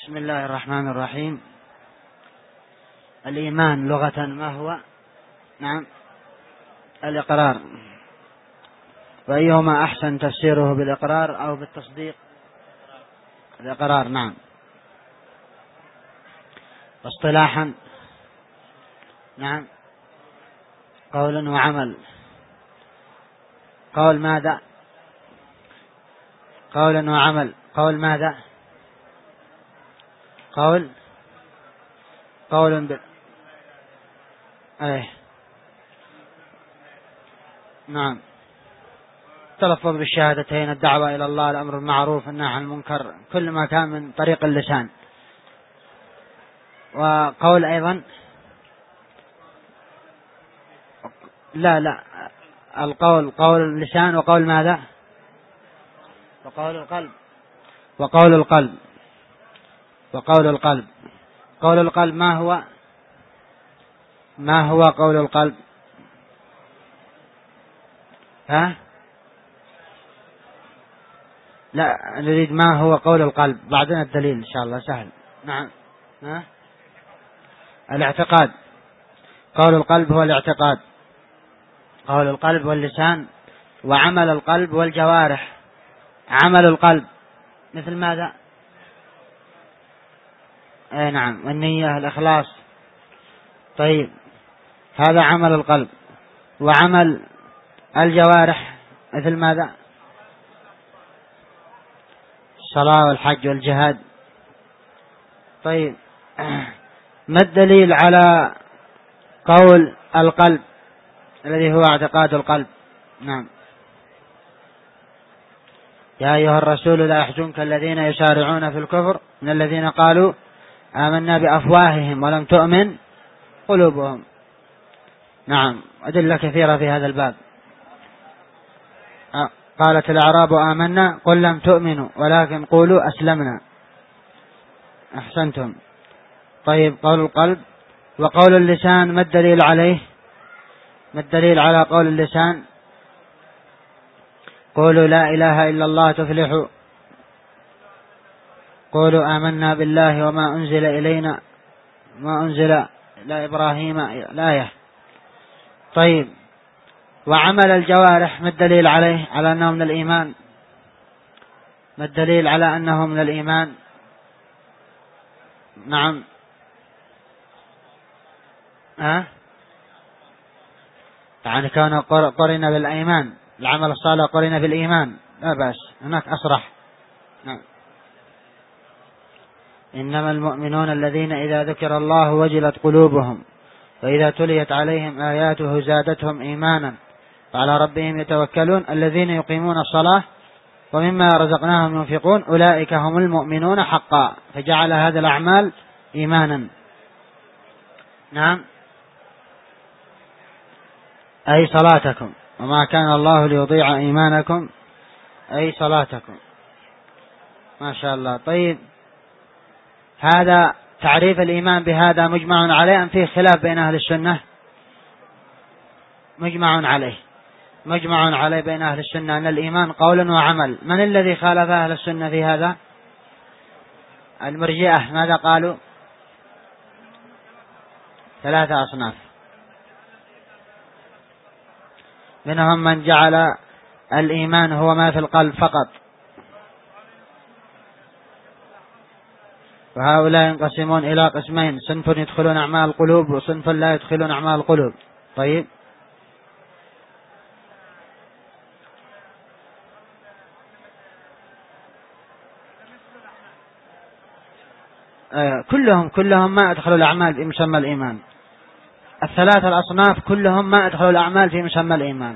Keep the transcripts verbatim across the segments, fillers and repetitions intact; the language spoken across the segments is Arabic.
بسم الله الرحمن الرحيم. الإيمان لغة ما هو؟ نعم، الإقرار. وأيهما أحسن تفسيره، بالإقرار أو بالتصديق؟ الإقرار. نعم. اصطلاحا؟ نعم، قول وعمل. قول ماذا؟ قول وعمل. قول ماذا؟ قول قول ب... ايه نعم. تلفظ بالشهادتين، الدعوة إلى الله، الأمر بالمعروف، النهي عن المنكر، كل ما كان من طريق اللسان. وقول أيضا لا لا القول قول اللسان، وقول ماذا؟ وقول القلب. وقول القلب وقول القلب قول القلب ما هو؟ ما هو قول القلب؟ ها؟ لا، نريد ما هو قول القلب، بعدين الدليل إن شاء الله سهل. نعم. ها؟ الاعتقاد. قول القلب هو الاعتقاد. قول القلب واللسان، وعمل القلب والجوارح. عمل القلب مثل ماذا؟ اي نعم، والنية، الإخلاص. طيب، هذا عمل القلب. وعمل الجوارح مثل ماذا؟ الصلاة والحج والجهاد. طيب، ما الدليل على قول القلب الذي هو اعتقاد القلب؟ نعم. يا أيها الرسول لا يحزنك الذين يسارعون في الكفر من الذين قالوا آمنا بأفواههم ولم تؤمن قلوبهم. نعم، أدلة كثيرة في هذا الباب. قالت الأعراب آمنا قل لم تؤمنوا ولكن قولوا أسلمنا. أحسنتم. طيب، قول القلب. وقول اللسان ما الدليل عليه؟ ما الدليل على قول اللسان؟ قولوا لا إله إلا الله تفلحوا. قولوا آمنا بالله وما أنزل إلينا ما أنزل إلى إبراهيم الآية. طيب، وعمل الجوارح ما الدليل عليه على أنه من الإيمان؟ ما الدليل على أنه من الإيمان؟ نعم. ها؟ يعني كان قرن بالإيمان، العمل الصالح قرن بالإيمان، لا بأس، هناك أصرح. نعم. إنما المؤمنون الذين إذا ذكر الله وجلت قلوبهم وإذا تليت عليهم آياته زادتهم إيمانا وعلى ربهم يتوكلون الذين يقيمون الصلاة ومما رزقناهم ينفقون أولئك هم المؤمنون حقا، فجعل هذا الأعمال إيمانا. نعم. أي صلاتكم، وما كان الله ليضيع إيمانكم، أي صلاتكم. ما شاء الله. طيب، هذا تعريف الإيمان بهذا مجمع عليه أم فيه خلاف بين أهل السنة؟ مجمع عليه. مجمع عليه بين أهل السنة أن الإيمان قول وعمل. من الذي خالف أهل السنة في هذا؟ المرجئة. ماذا قالوا؟ ثلاثة أصناف. منهم من جعل الإيمان هو ما في القلب فقط، وهؤلاء ينقسمون إلى قسمين: صنف يدخلون أعمال القلوب وصنف لا يدخلون أعمال القلوب. طيب، آه كلهم كلهم ما أدخلوا الأعمال في مسمى الإيمان. الثلاثة الأصناف كلهم ما أدخلوا الأعمال في مسمى الإيمان.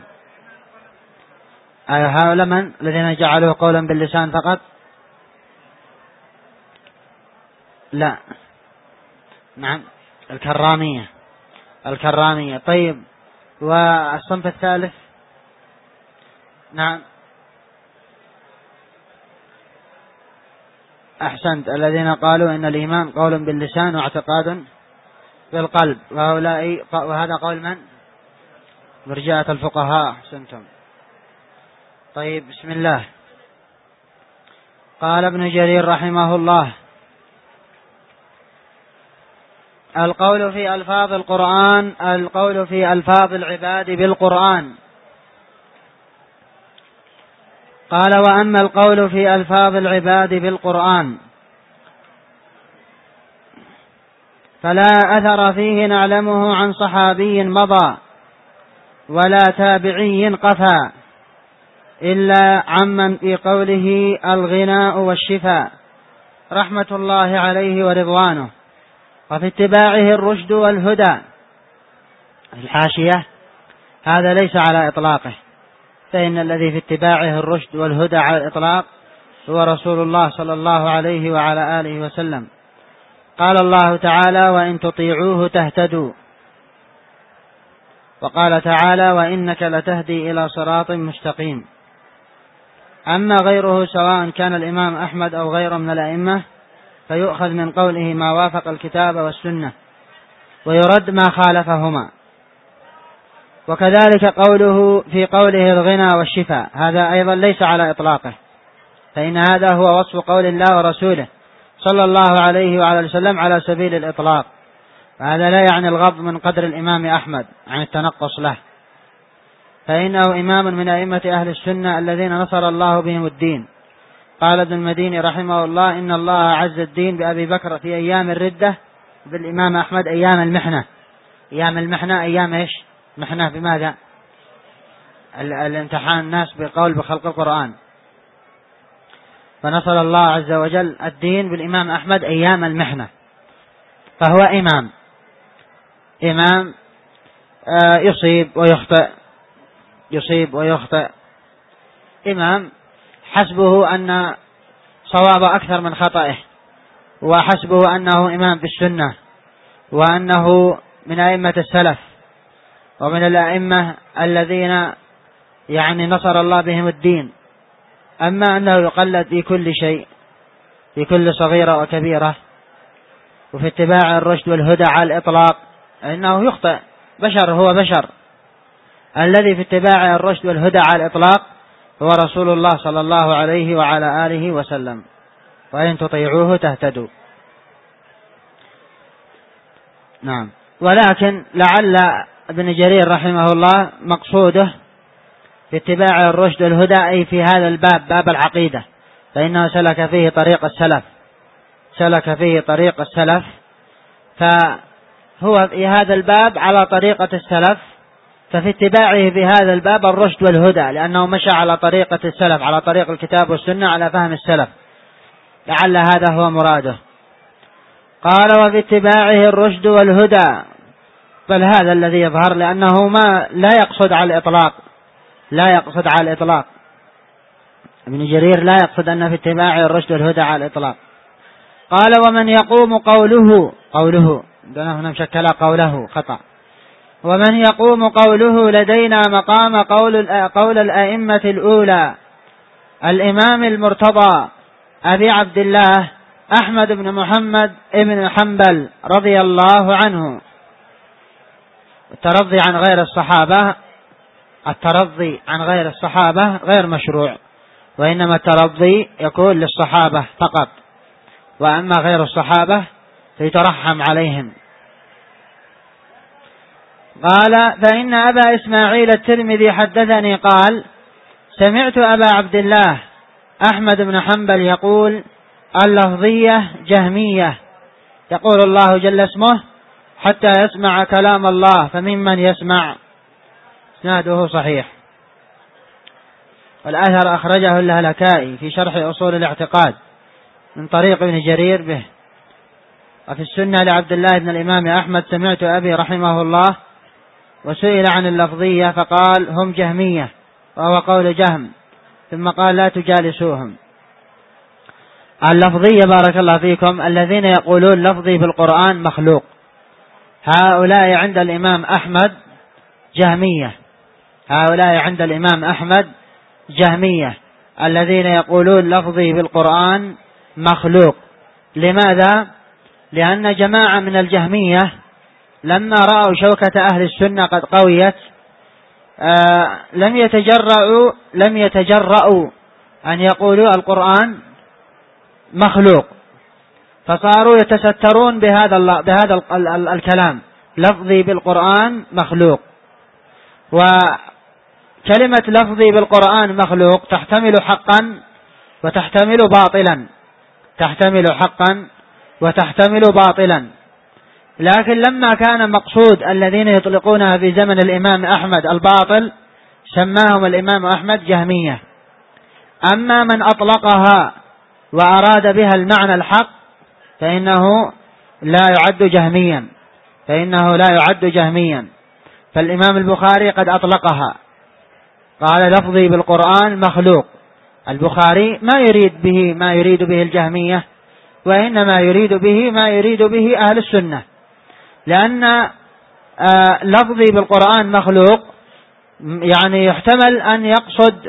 آه هؤلاء من الذين جعلوه قولا باللسان فقط؟ لا. نعم، الكرامية. الكرامية. طيب، والصنف الثالث؟ نعم، أحسنت، الذين قالوا إن الإيمان قول باللسان واعتقاد بالقلب، وهؤلاء وهذا قول من؟ مرجئة الفقهاء. أحسنتم. طيب، بسم الله. قال ابن جرير رحمه الله: القول في ألفاظ القرآن القول في ألفاظ العباد بالقرآن. قال: وأما القول في ألفاظ العباد بالقرآن فلا أثر فيه نعلمه عن صحابي مضى ولا تابعي قفى، إلا عمن في قوله الغناء والشفاء رحمة الله عليه ورضوانه، وفي اتباعه الرشد والهدى. الحاشية: هذا ليس على إطلاقه، فإن الذي في اتباعه الرشد والهدى على الإطلاق هو رسول الله صلى الله عليه وعلى آله وسلم. قال الله تعالى: وإن تطيعوه تهتدوا. وقال تعالى: وإنك لتهدي إلى صراط مستقيم. أما غيره سواء كان الإمام أحمد أو غيره من الأئمة فيؤخذ من قوله ما وافق الكتاب والسنة، ويرد ما خالفهما. وكذلك قوله في قوله الغنى والشفاء، هذا أيضا ليس على إطلاقه، فإن هذا هو وصف قول الله ورسوله صلى الله عليه وعلى وسلم على سبيل الإطلاق، وهذا لا يعني الغض من قدر الإمام أحمد عن التنقص له، فإنه إمام من أئمة أهل السنة الذين نصر الله بهم الدين. قال ابن المديني رحمه الله: إن الله عز الدين بأبي بكر في أيام الردة، بالإمام أحمد أيام المحنة. أيام المحنة أيام إيش؟ محنة بماذا؟ الامتحان الناس بقول بخلق القرآن. فنصر الله عز وجل الدين بالإمام أحمد أيام المحنة، فهو إمام إمام يصيب ويخطئ يصيب ويخطئ إمام حسبه أن صواب أكثر من خطئه، وحسبه أنه إمام بالسنة، وأنه من أئمة السلف ومن الأئمة الذين يعني نصر الله بهم الدين. أما أنه يقلد في كل شيء، في كل صغيرة وكبيرة، وفي اتباع الرشد والهدى على الإطلاق، إنه يخطئ، بشر، هو بشر. الذي في اتباع الرشد والهدى على الإطلاق هو رسول الله صلى الله عليه وعلى آله وسلم. وإن تطيعوه تهتدوا. نعم. ولكن لعل ابن جرير رحمه الله مقصوده في اتباع الرشد والهدى أي في هذا الباب، باب العقيدة، فإنه سلك فيه طريق السلف سلك فيه طريق السلف فهو في هذا الباب على طريقة السلف، ففي اتباعه في هذا الباب الرشد والهدى، لأنه مشى على طريقة السلف، على طريق الكتاب والسنة، على فهم السلف. لعل هذا هو مراده. قال: وفي اتباعه الرشد والهدى، بل هذا الذي يظهر، لأنه ما لا يقصد على الإطلاق لا يقصد على الإطلاق ابن جرير لا يقصد أن في اتباعه الرشد والهدى على الإطلاق. قال: ومن يقوم قوله قوله هنا مشكلة قوله خطأ ومن يقوم قوله لدينا مقام قول قول الأئمة الأولى الإمام المرتضى أبي عبد الله أحمد بن محمد ابن حنبل رضي الله عنه. الترضي عن غير الصحابة الترضي عن غير الصحابة غير مشروع، وإنما الترضي يكون للصحابة فقط، وأما غير الصحابة فيترحم عليهم. قال: فإن أبا إسماعيل الترمذي حدثني قال: سمعت أبا عبد الله أحمد بن حنبل يقول: اللفظية جهمية، يقول الله جل اسمه حتى يسمع كلام الله فممن يسمع. اسناده صحيح. والأثر أخرجه اللهلكائي في شرح أصول الاعتقاد من طريق ابن جرير به. وفي السنة لعبد الله بن الإمام أحمد: سمعت أبي رحمه الله وسئل عن اللفظية فقال: هم جهمية، وهو قول جهم، ثم قال: لا تجالسوهم. اللفظية بارك الله فيكم الذين يقولون لفظي في القرآن مخلوق، هؤلاء عند الإمام أحمد جهمية هؤلاء عند الإمام أحمد جهمية الذين يقولون لفظي في القرآن مخلوق. لماذا؟ لأن جماعة من الجهمية لما رأوا شوكة أهل السنة قد قويت آه لم يتجرؤوا لم يتجرؤوا أن يقولوا القرآن مخلوق، فصاروا يتسترون بهذا بهذا الكلام لفظي بالقرآن مخلوق. وكلمة لفظي بالقرآن مخلوق تحتمل حقا وتحتمل باطلا، تحتمل حقا وتحتمل باطلا. لكن لما كان مقصود الذين يطلقونها في زمن الإمام أحمد الباطل سماهم الإمام أحمد جهمية. أما من أطلقها وأراد بها المعنى الحق فإنه لا يعد جهميا، فإنه لا يعد جهميا. فالإمام البخاري قد أطلقها، قال لفظي بالقرآن مخلوق. البخاري ما يريد به ما يريد به الجهمية، وإنما يريد به ما يريد به أهل السنة، لأن لفظي بالقرآن مخلوق يعني يحتمل أن يقصد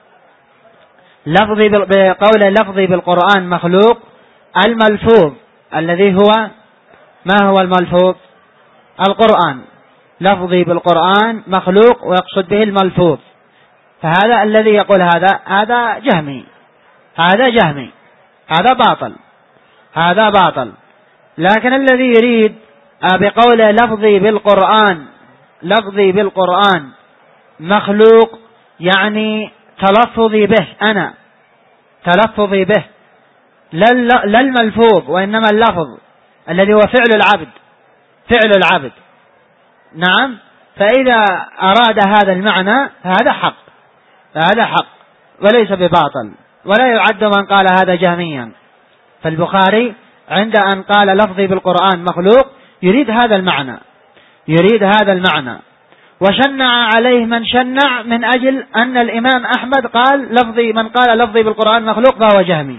لفظي بقول لفظي بالقرآن مخلوق الملفوظ الذي هو ما هو الملفوظ؟ القرآن. لفظي بالقرآن مخلوق ويقصد به الملفوظ، فهذا الذي يقول هذا هذا جهمي، هذا جهمي، هذا باطل، هذا باطل. لكن الذي يريد بقول لفظي بالقرآن لفظي بالقرآن مخلوق يعني تلفظي به، أنا تلفظي به لا الملفوظ وإنما اللفظ الذي هو فعل العبد، فعل العبد. نعم. فإذا أراد هذا المعنى هذا حق، هذا حق وليس بباطل، ولا يعد من قال هذا جهميا. فالبخاري عند أن قال لفظي بالقرآن مخلوق يريد هذا المعنى، يريد هذا المعنى. وشنع عليه من شنع من أجل أن الإمام أحمد قال لفظي من قال لفظي بالقرآن مخلوق فهو جهمي.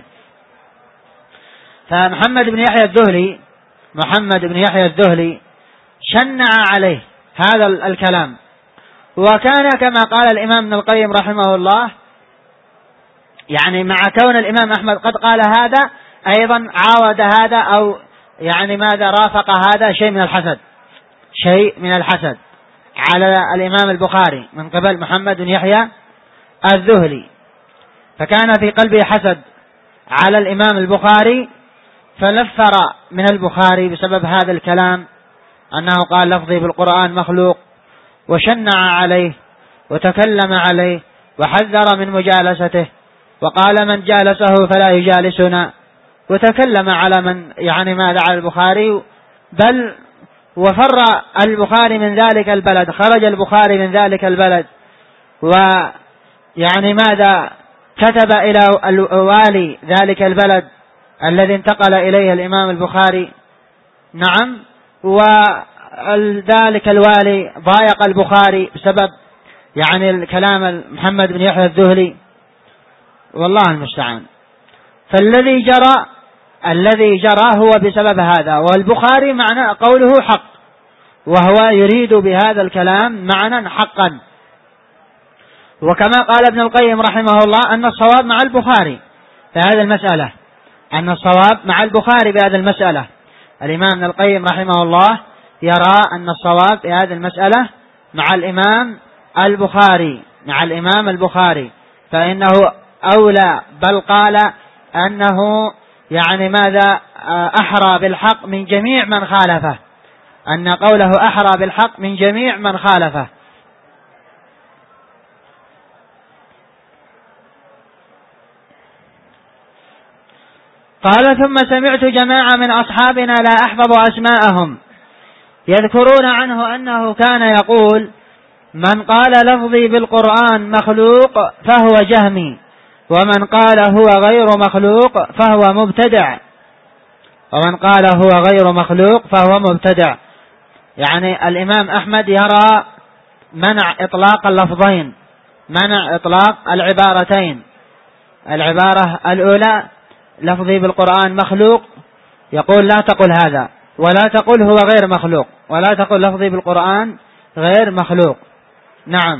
فمحمد بن يحيى الذهلي محمد بن يحيى الذهلي شنع عليه هذا الكلام، وكان كما قال الإمام ابن القيم رحمه الله، يعني مع كون الإمام أحمد قد قال هذا أيضا عاود هذا أو يعني ماذا رافق هذا شيء من الحسد، شيء من الحسد على الإمام البخاري من قبل محمد بن يحيى الذهلي، فكان في قلبه حسد على الإمام البخاري، فنفر من البخاري بسبب هذا الكلام أنه قال لفظي بالقرآن مخلوق، وشنع عليه وتكلم عليه وحذر من مجالسته، وقال من جالسه فلا يجالسنا، وتكلم على من يعني ماذا على البخاري، بل وفر البخاري من ذلك البلد، خرج البخاري من ذلك البلد، ويعني ماذا كتب إلى والي ذلك البلد الذي انتقل إليه الإمام البخاري. نعم. وذلك الوالي ضايق البخاري بسبب يعني الكلام محمد بن يحيى الذهلي، والله المستعان. فالذي جرى الذي جرى هو بسبب هذا، والبخاري معنى قوله حق، وهو يريد بهذا الكلام معنى حقا. وكما قال ابن القيم رحمه الله أن الصواب مع البخاري في هذه المسألة، أن الصواب مع البخاري بهذه المسألة. الإمام ابن القيم رحمه الله يرى أن الصواب في هذه المسألة مع الإمام البخاري، مع الإمام البخاري، فإنه أولى، بل قال أنه يعني ماذا أحرى بالحق من جميع من خالفه، أن قوله أحرى بالحق من جميع من خالفه. قال ثم سمعت جماعة من أصحابنا لا أحفظ أسماءهم يذكرون عنه أنه كان يقول من قال لفظي بالقرآن مخلوق فهو جهمي، ومن قال هو غير مخلوق فهو مبتدع، ومن قال هو غير مخلوق فهو مبتدع. يعني الإمام أحمد يرى منع إطلاق اللفظين، منع إطلاق العبارتين. العبارة الأولى لفظي بالقرآن مخلوق، يقول لا تقل هذا، ولا تقل هو غير مخلوق، ولا تقل لفظي بالقرآن غير مخلوق. نعم.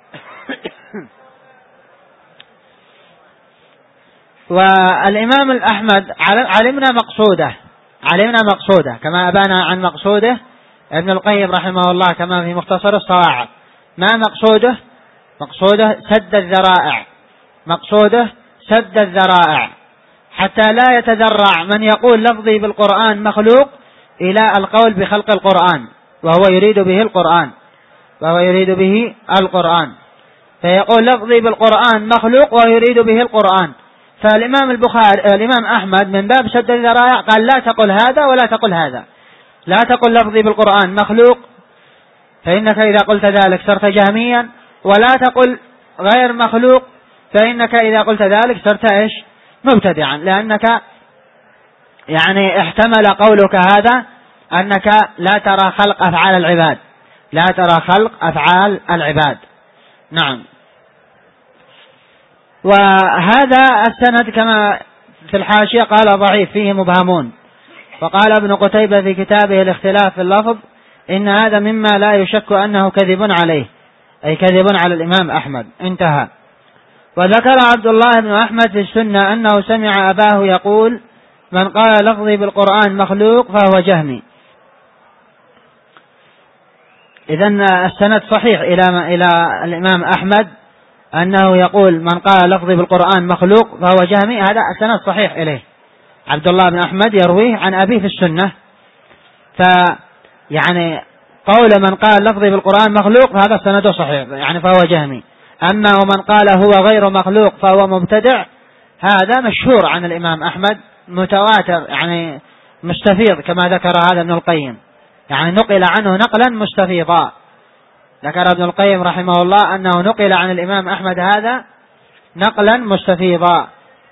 والإمام الأحمد علمنا مقصوده، علمنا مقصوده كما أبان عن مقصوده ابن القيم رحمه الله كما في مختصر الصواعق. ما مقصوده؟ مقصوده سد الذرائع، مقصوده سد الذرائع. حتى لا يتذرع من يقول لفظي بالقرآن مخلوق إلى القول بخلق القرآن وهو يريد به القرآن وهو يريد به القرآن فيقول لفظي بالقرآن مخلوق ويريد به القرآن. فالإمام البخاري الإمام أحمد من باب سد الذرائع قال لا تقل هذا ولا تقل هذا، لا تقل لفظي بالقرآن مخلوق فإنك إذا قلت ذلك صرت جهميا، ولا تقل غير مخلوق فإنك إذا قلت ذلك صرت إيش مبتدعا، لأنك يعني احتمل قولك هذا أنك لا ترى خلق أفعال العباد، لا ترى خلق أفعال العباد. نعم. وهذا السند كما في الحاشية قال ضعيف فيه مبهمون. وقال ابن قتيبة في كتابه الاختلاف في اللفظ إن هذا مما لا يشك أنه كذب عليه، أي كذب على الإمام أحمد. انتهى. وذكر عبد الله بن أحمد في السنة أنه سمع أباه يقول من قال لفظي بالقرآن مخلوق فهو جهمي. إذن السند صحيح إلى إلى الإمام أحمد أنه يقول من قال لفظي بالقرآن مخلوق فهو جهمي، هذا السند صحيح إليه. عبد الله بن أحمد يرويه عن أبيه في السنة، فيعني قول من قال لفظي بالقرآن مخلوق هذا السند صحيح يعني فهو جهمي. أما ومن قال هو غير مخلوق فهو مبتدع هذا مشهور عن الإمام أحمد متواتر يعني مستفيض كما ذكر هذا ابن القيم، يعني نقل عنه نقلا مستفيضا. ذكر ابن القيم رحمه الله أنه نقل عن الإمام أحمد هذا نقلا مستفيضا.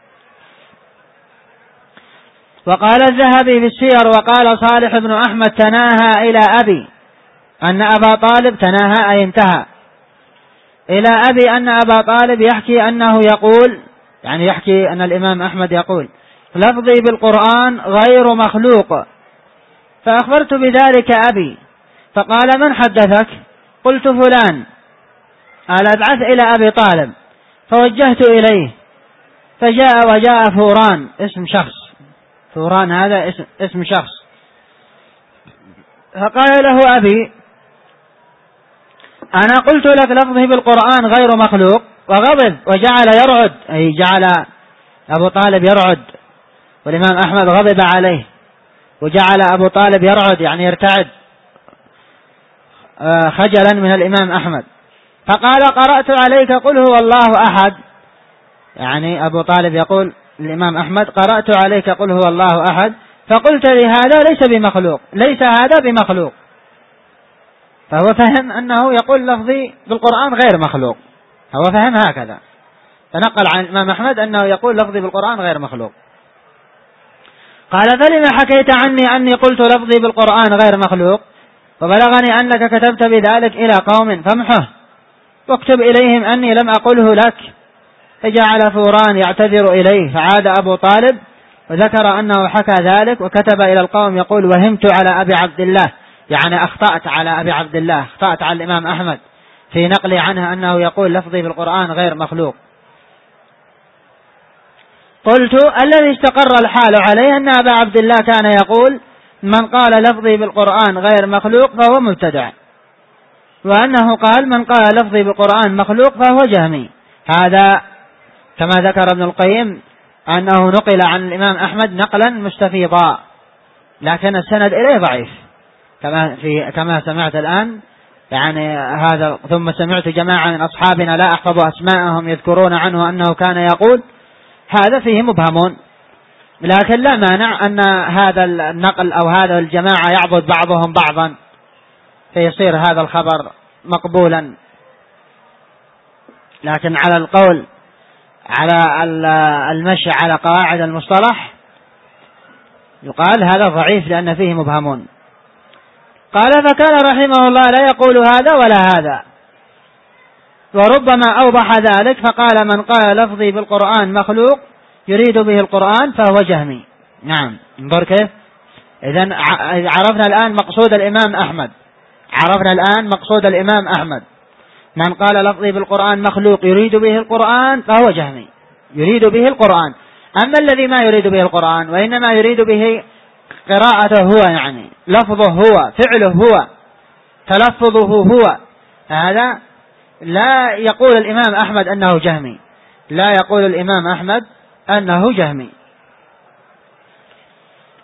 وقال الذهبي في السير وقال صالح بن أحمد تناهى إلى أبي أن أبا طالب تناهى أي انتهى إلى أبي أن أبا طالب يحكي أنه يقول يعني يحكي أن الإمام أحمد يقول لفظي بالقرآن غير مخلوق، فأخبرت بذلك أبي فقال من حدثك؟ قلت فلان، قال ابعث إلى أبي طالب، فوجهت إليه فجاء وجاء فوران اسم شخص، فوران هذا اسم, اسم شخص، فقال له أبي أنا قلت لك لفظه بالقرآن غير مخلوق، وغضب وجعل يرعد، أي جعل أبو طالب يرعد، والإمام أحمد غضب عليه وجعل أبو طالب يرعد يعني يرتعد خجلا من الإمام أحمد. فقال قرأت عليك قل هو الله أحد، يعني أبو طالب يقول الإمام أحمد قرأت عليك قل هو الله أحد فقلت لي هذا ليس بمخلوق، ليس هذا بمخلوق، فهو فهم أنه يقول لفظي بالقرآن غير مخلوق، هو فهم هكذا، فنقل عن الإمام أحمد أنه يقول لفظي بالقرآن غير مخلوق. قال فلما حكيت عني أني قلت لفظي بالقرآن غير مخلوق وبلغني أنك كتبت بذلك إلى قوم فامحه واكتب إليهم أني لم أقله لك. فجعل فوران يعتذر إليه، فعاد أبو طالب وذكر أنه حكى ذلك وكتب إلى القوم يقول وهمت على أبي عبد الله، يعني أخطأت على أبي عبد الله، أخطأت على الإمام أحمد في نقل عنه أنه يقول لفظي بالقرآن غير مخلوق. قلت الذي استقر الحال عليه أن أبا عبد الله كان يقول من قال لفظي بالقرآن غير مخلوق فهو مبتدع، وأنه قال من قال لفظي بالقرآن مخلوق فهو جهمي. هذا كما ذكر ابن القيم أنه نقل عن الإمام أحمد نقلا مستفيضا، لكن السند إليه ضعيف كما في كما سمعت الآن، يعني هذا ثم سمعت جماعة من أصحابنا لا أحفظ أسماءهم يذكرون عنه أنه كان يقول، هذا فيه مبهمون، لكن لا مانع أن هذا النقل أو هذا الجماعة يعبد بعضهم بعضا فيصير هذا الخبر مقبولا. لكن على القول على المشي على قواعد المصطلح يقال هذا ضعيف لأن فيه مبهمون. قال فكان رحمه الله لا يقول هذا ولا هذا، وربما أوضح ذلك فقال من قال لفظي بالقرآن مخلوق يريد به القرآن فهو جهمي. نعم انظر كيف. إذن عرفنا الآن مقصود الإمام أحمد، عرفنا الآن مقصود الإمام أحمد، من قال لفظي بالقرآن مخلوق يريد به القرآن فهو جهمي، يريد به القرآن. أما الذي ما يريد به القرآن وإنما يريد به قراءته هو، يعني لفظه هو، فعله هو، تلفظه هو، هذا لا يقول الإمام أحمد أنه جهمي، لا يقول الإمام أحمد أنه جهمي.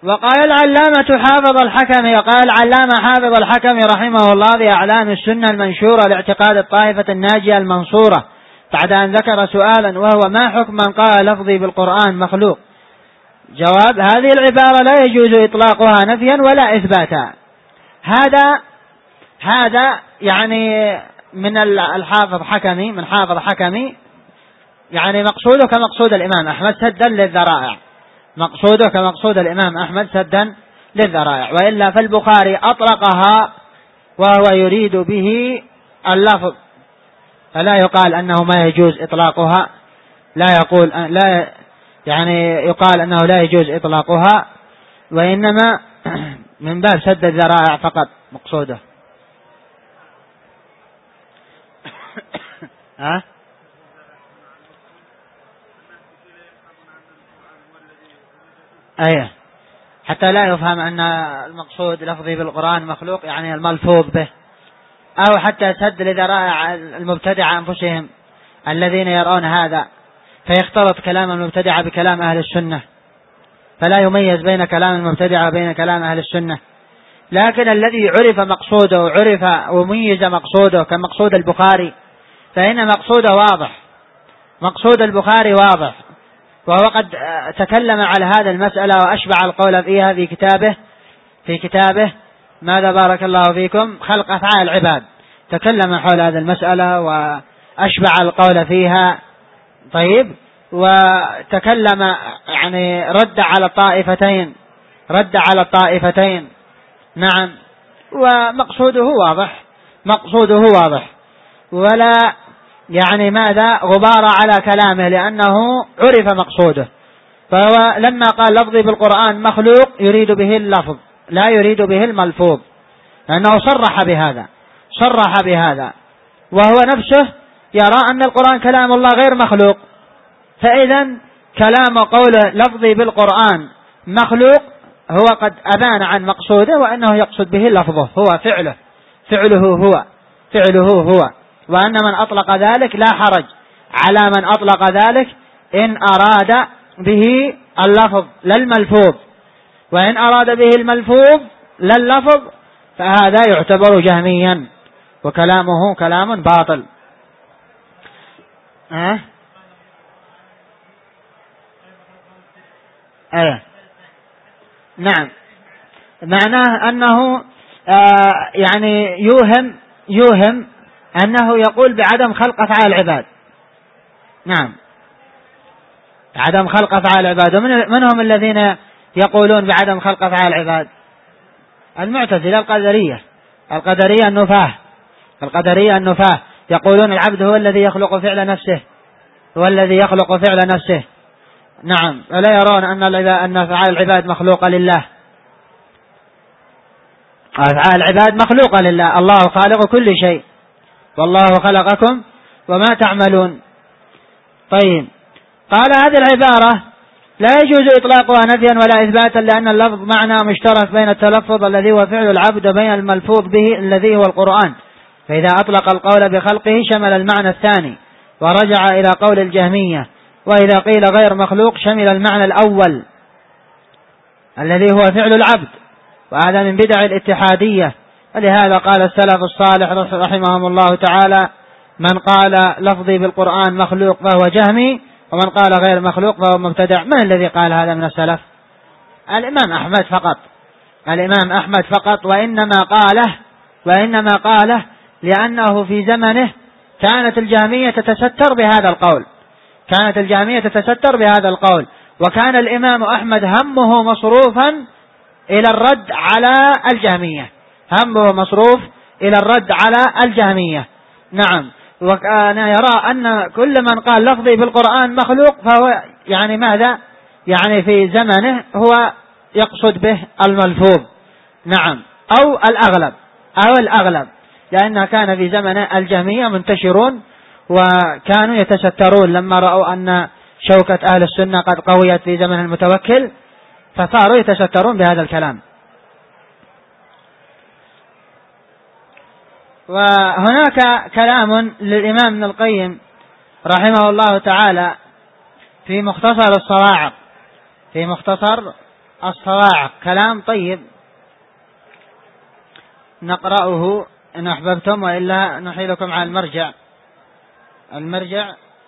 وقال العلامة حافظ الحكمي وقال العلامة حافظ الحكمي رحمه الله في أعلام السنة المنشورة لاعتقاد الطائفة الناجية المنصورة بعد أن ذكر سؤالا وهو: ما حكم من قال لفظي بالقرآن مخلوق؟ جواب: هذه العبارة لا يجوز إطلاقها نفيا ولا إثباتا. هذا هذا يعني من الحافظ حكمي من حافظ حكمي يعني مقصوده كمقصود الإمام أحمد سدا للذرائع، مقصوده كمقصود الإمام أحمد سدا للذرائع، وإلا فالبخاري أطلقها وهو يريد به اللفظ، فلا يقال أنه ما يجوز إطلاقها، لا يقول لا يعني يقال أنه لا يجوز إطلاقها، وإنما من باب سد الذرائع فقط مقصوده. ها؟ أيه، حتى لا يفهم أن المقصود لفظي بالقرآن مخلوق يعني الملفوظ به، أو حتى سد لذرائع المبتدع أنفسهم الذين يرون هذا، فيختلط كلام المبتدع بكلام أهل السنة، فلا يميز بين كلام المبتدع وبين كلام أهل السنة. لكن الذي عرف مقصوده وعرف وميز مقصوده كمقصود البخاري فإن مقصوده واضح، مقصود البخاري واضح، وهو قد تكلم على هذا المسألة وأشبع القول فيها في كتابه في كتابه ماذا بارك الله فيكم خلق أفعال العباد، تكلم حول هذه المسألة وأشبع القول فيها. طيب، وتكلم يعني رد على الطائفتين رد على الطائفتين نعم، ومقصوده واضح مقصوده واضح ولا يعني ماذا غبار على كلامه، لأنه عرف مقصوده. فهو لما قال لفظي بالقرآن مخلوق يريد به اللفظ لا يريد به الملفوظ، لأنه صرح بهذا صرح بهذا وهو نفسه يرى أن القرآن كلام الله غير مخلوق، فإذا كلام قوله لفظي بالقرآن مخلوق هو قد أبان عن مقصوده، وأنه يقصد به لفظه هو فعله فعله هو فعله هو وأن من أطلق ذلك لا حرج على من أطلق ذلك إن أراد به اللفظ لا الملفوظ، وإن أراد به الملفوظ لا اللفظ فهذا يعتبر جهميا وكلامه كلام باطل. أه؟ أيه. نعم، معناه أنه آه يعني يوهم يوهم أنه يقول بعدم خلق أفعال العباد. نعم، عدم خلق أفعال العباد. ومن هم الذين يقولون بعدم خلق أفعال العباد؟ المعتزلة القدرية القدرية النفاة القدرية النفاة يقولون العبد هو الذي يخلق فعل نفسه هو الذي يخلق فعل نفسه نعم، ولا يرون أن أن أفعال العباد مخلوقة لله. أفعال العباد مخلوقة لله، الله خالق كل شيء والله خلقكم وما تعملون. طيب، قال هذه العبارة لا يجوز إطلاقها نفيا ولا إثباتا، لأن اللفظ معنى مشترك بين التلفظ الذي هو فعل العبد وبين الملفوظ به الذي هو القرآن، فإذا أطلق القول بخلقه شمل المعنى الثاني ورجع إلى قول الجهمية، وإذا قيل غير مخلوق شمل المعنى الأول الذي هو فعل العبد، وهذا من بدع الاتحادية. ولهذا قال السلف الصالح رحمهم الله تعالى: من قال لفظي بالقرآن مخلوق فهو جهمي، ومن قال غير مخلوق فهو مبتدع. من الذي قال هذا من السلف؟ الإمام أحمد فقط الإمام أحمد فقط وإنما قاله وإنما قاله لأنه في زمنه كانت الجهمية تتستر بهذا القول كانت الجهمية تتستر بهذا القول وكان الإمام أحمد همه مصروفا إلى الرد على الجهمية همه مصروف إلى الرد على الجهمية نعم، وكان يرى أن كل من قال لفظي بالقرآن مخلوق فهو يعني ماذا يعني في زمنه هو يقصد به الملفوظ نعم، أو الأغلب أو الأغلب لأن كان في زمن الجهمية منتشرون وكانوا يتسترون لما رأوا أن شوكة أهل السنة قد قويت في زمن المتوكل، فصاروا يتسترون بهذا الكلام. وهناك كلام للإمام ابن القيم رحمه الله تعالى في مختصر الصواعق في مختصر الصواعق كلام طيب نقرأه إن أحببتم، وإلا نحيلكم على المرجع. المرجع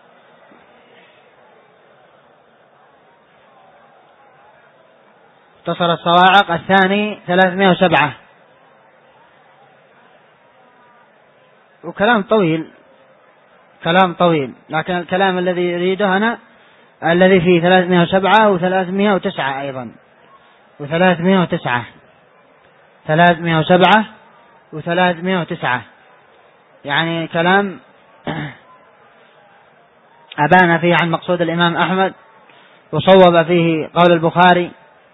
اختصر الصواعق الثاني ثلاثمائة وسبعة، وكلام طويل كلام طويل لكن الكلام الذي يريده أنا الذي فيه ثلاثمائة وسبعة وثلاثمائة وتسعة أيضا، وثلاثمائة وتسعة ثلاثمائة وسبعة وثلاثمائة وتسعة، يعني كلام أبان فيه عن مقصود الإمام أحمد وصوب فيه قول البخاري.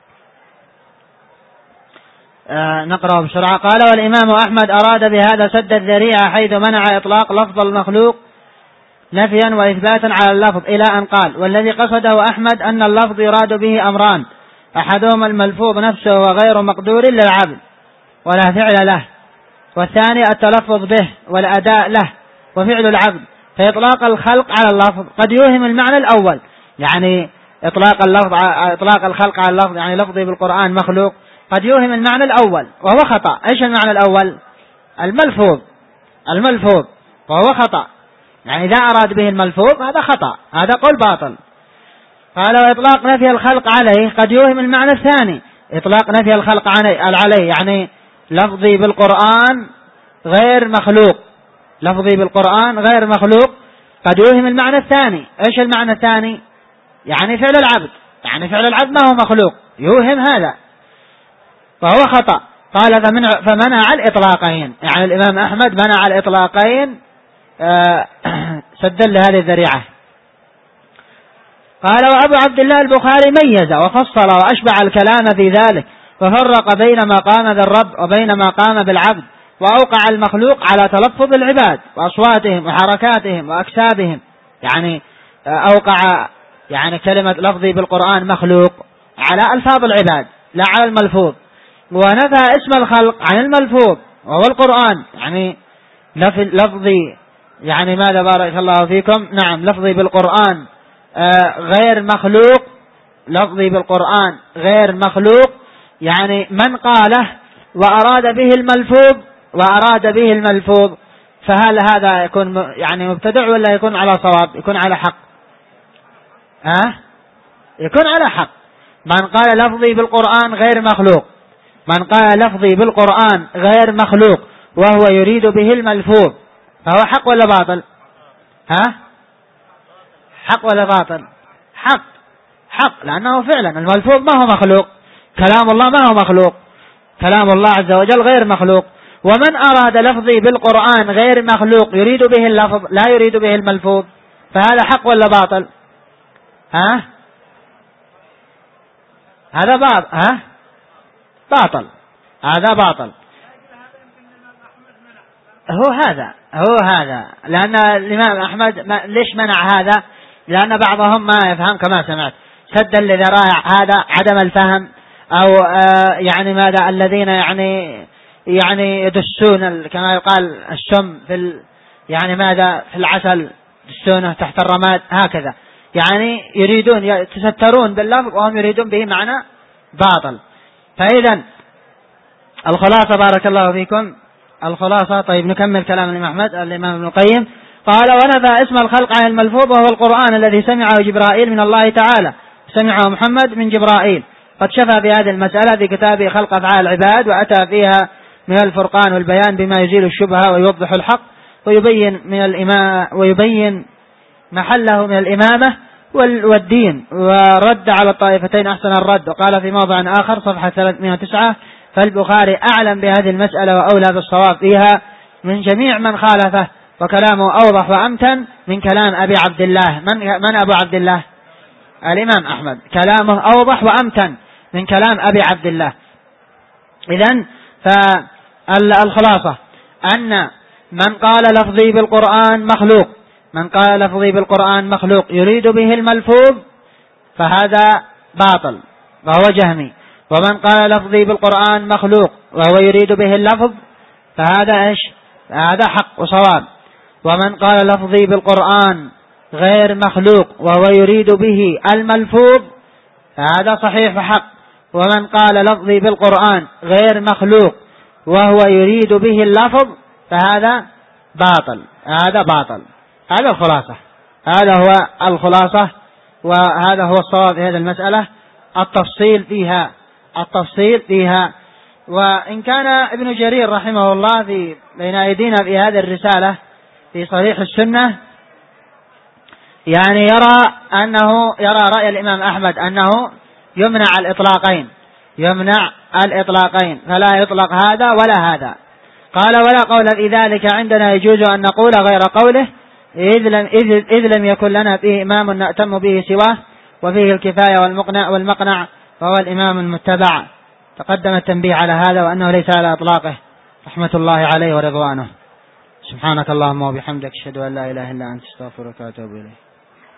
آه نقرأ بسرعة. قال: والإمام أحمد أراد بهذا سد الذريعة حيث منع إطلاق لفظ المخلوق نفيا وإثباتا على اللفظ، إلى أن قال: والذي قصده أحمد أن اللفظ يراد به أمران، أحدهما الملفوظ نفسه وغير مقدور للعبد ولا فعل له، والثاني التلفظ به والأداء له وفعل العبد. فإطلاق الخلق على اللفظ قد يوهم المعنى الأول، يعني إطلاق اللفظ إطلاق الخلق على اللفظ يعني لفظي بالقرآن مخلوق قد يوهم المعنى الأول وهو خطأ. إيش المعنى الأول؟ الملفوظ الملفوظ وهو خطأ، يعني إذا أراد به الملفوظ هذا خطأ، هذا قول باطل. قال: وإطلاق نفي الخلق عليه قد يوهم المعنى الثاني، إطلاق نفي الخلق عليه يعني لفظي بالقرآن غير مخلوق، لفظي بالقرآن غير مخلوق قد يوهم المعنى الثاني. إيش المعنى الثاني؟ يعني فعل العبد، يعني فعل العبد ما هو مخلوق، يوهم هذا فهو خطأ. قال: فمنع الإطلاقين، يعني الإمام أحمد منع الإطلاقين سدا لهذه الذريعة. قال: وأبو عبد الله البخاري ميز وفصل وأشبع الكلام في ذلك، ففرق بين ما قام بالرب وبين ما قام بالعبد، وأوقع المخلوق على تلفظ العباد وأصواتهم وحركاتهم وأكسابهم، يعني أوقع يعني كلمة لفظي بالقرآن مخلوق على ألفاظ العباد لا على الملفوظ، ونفى اسم الخلق عن الملفوظ وهو القرآن، يعني لفظي يعني ماذا بارك الله فيكم، نعم لفظي بالقرآن آه غير مخلوق، لفظي بالقرآن غير مخلوق يعني من قاله وأراد به الملفوظ وأراد به الملفوظ فهل هذا يكون يعني مبتدع ولا يكون على صواب؟ يكون على حق، ها أه؟ يكون على حق. من قال لفظي بالقرآن غير مخلوق، من قال لفظي بالقرآن غير مخلوق وهو يريد به الملفوظ فهو حق ولا باطل؟ ها حق ولا باطل؟ حق حق، لأنه فعلا الملفوظ ما هو مخلوق، كلام الله ما هو مخلوق، كلام الله عز وجل غير مخلوق. ومن أراد لفظي بالقرآن غير مخلوق يريد به اللفظ لا يريد به الملفوظ فهذا حق ولا باطل؟ ها هذا باطل، ها باطل، هذا باطل. هو هذا هو هذا لأن الإمام أحمد ليش منع هذا؟ لأن بعضهم ما يفهم كما سمعت، سدا لذرائع هذا عدم الفهم، أو آه يعني ماذا الذين يعني يعني يدسون كما يقال السم في ال يعني ماذا في العسل يدسونه تحت الرماد هكذا، يعني يريدون يتسترون باللفظ وهم يريدون به معنى باطل. فإذا الخلاصة بارك الله فيكم، الخلاصة طيب نكمل كلام الإمام أحمد. الإمام ابن القيم قال: ونفى اسم الخلق عن الملفوظ وهو القرآن الذي سمعه جبرائيل من الله تعالى، سمعه محمد من جبرائيل. قد شفى بهذه المسألة في كتابه خلق أفعال العباد، وأتى فيها من الفرقان والبيان بما يزيل الشبهة ويوضح الحق ويبين من الإمام ويبين محله من الإمامة والدين، ورد على الطائفتين أحسن الرد. وقال في موضع آخر صفحة ثلاثمائة وتسعة: فالبخاري أعلم بهذه المسألة وأولى بالصواب فيها من جميع من خالفه، وكلامه أوضح وأمتن من كلام أبي عبد الله. من, من أبو عبد الله؟ الإمام أحمد، كلامه أوضح وأمتن من كلام أبي عبد الله. إذن فالخلاصة أن من قال لفظي بالقرآن مخلوق، من قال لفظي بالقرآن مخلوق يريد به الملفوظ فهذا باطل وهو جهمي، ومن قال لفظي بالقرآن مخلوق وهو يريد به اللفظ فهذا إيش؟ هذا حق وصواب. ومن قال لفظي بالقرآن غير مخلوق وهو يريد به الملفوظ فهذا صحيح وحق. ومن قال لفظي بالقرآن غير مخلوق وهو يريد به اللفظ فهذا باطل، هذا باطل. هذا الخلاصة، هذا هو الخلاصة، وهذا هو الصواب في هذه المسألة، التفصيل فيها التفصيل فيها وإن كان ابن جرير رحمه الله في بين أيدينا في هذه الرسالة في صحيح السنة يعني يرى أنه يرى رأي الإمام أحمد أنه يمنع الإطلاقين يمنع الإطلاقين فلا يطلق هذا ولا هذا. قال ولا قول في ذلك عندنا يجوز أن نقول غير قوله إذ لم, إذ إذ لم يكن لنا فيه إمام نأتم به سواه وفيه الكفاية والمقنع والمقنع وهو الإمام المتبع. تقدم التنبيه على هذا وأنه ليس على إطلاقه رحمة الله عليه ورضوانه. سبحانك اللهم وبحمدك أشهد أن لا إله إلا أنت استغفرك وأتوب إليك.